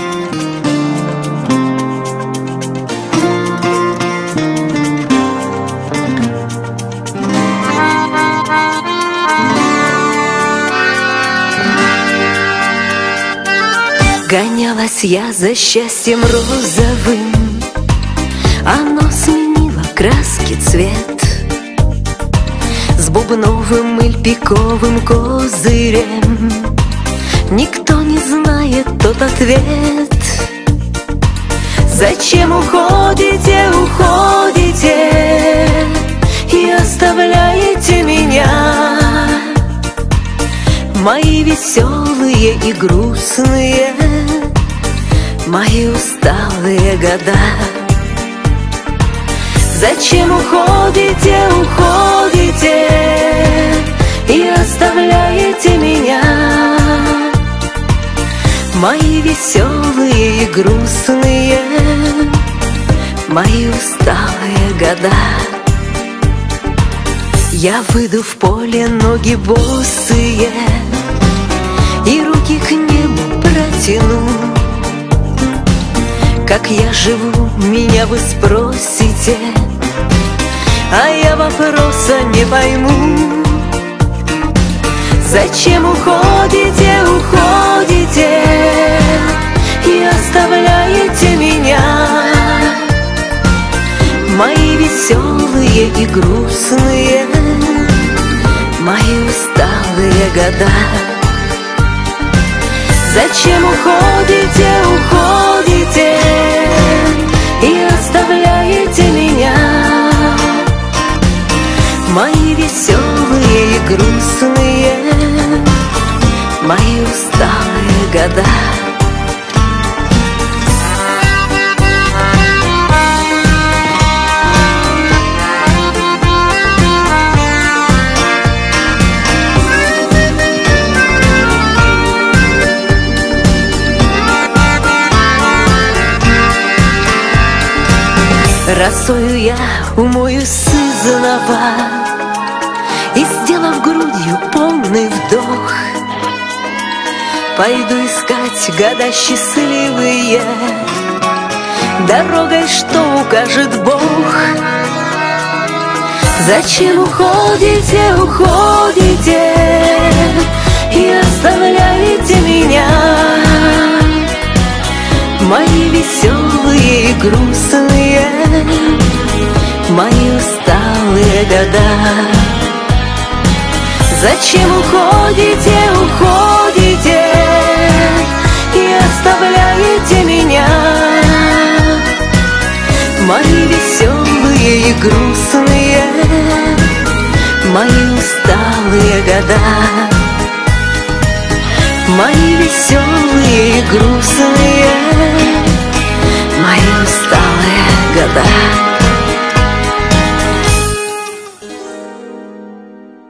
Гонялась я за счастьем розовым, оно сменило краски цвет. С бубновым или пиковым козырем никто не знает тот ответ. Зачем уходите, уходите и оставляете меня? Мои веселые и грустные, мои усталые года. Зачем уходите, уходите и оставляете меня? Мои веселые и грустные, мои усталые года. Я выйду в поле, ноги босые, и руки к небу протяну. Как я живу, меня вы спросите, а я вопроса не пойму. Зачем уходите, уходите и оставляете меня? Мои веселые и грустные, мои усталые года. Зачем уходите, уходите и оставляете меня? Мои веселые и грустные, мои усталые года. Росою я умою сызнова и, сделав грудью полный вдох, пойду искать года счастливые дорогой, что укажет Бог. Зачем уходите, уходите и оставляете меня? Мои веселые и грустные, мои усталые года. Зачем уходите, уходите и оставляете меня? Мои веселые и грустные, мои усталые года. Мои веселые и грустные, мои усталые года.